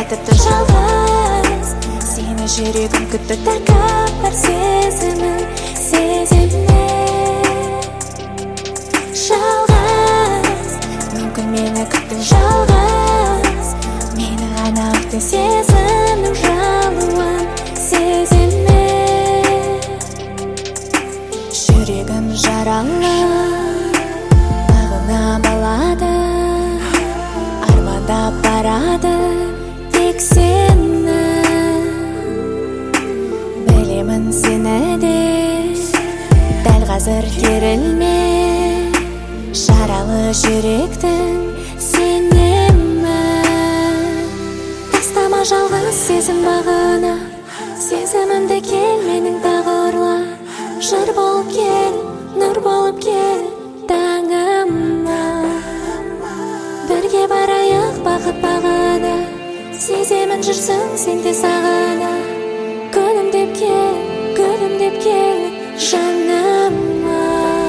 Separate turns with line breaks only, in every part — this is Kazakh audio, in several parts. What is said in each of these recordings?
тіпті жалғыз. Сені жүрегім күтті тақап бар сезімін, жалғыз. Мүмкін мені күттің жалғыз, мені ғана ұқтың сезімнің жалуын сеземе. Жүрегім жаралы, бағына балады, армандап барады тек сені. Білемін сені де, дәл қазір керілме, жаралы жүректің сенемін. Тастама жалғыз сезім бағына, сезімімді кел менің тағы ұрла. Жыр болып кел, нұр болып кел таңыма. Бірге барайық бақыт бағына, сеземін жүрсің сен де сағына. Күлімдеп кел жаныма.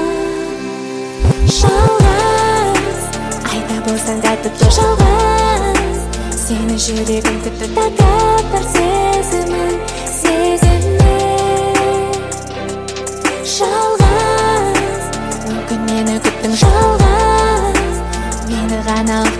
Жалғыз, айда болсаң да тіпті жалғыз. Сені жүрегім күтті тақап бар сезімін, сеземе. Жалғыз, мүмкін мені күттің жалғыз, мені ғана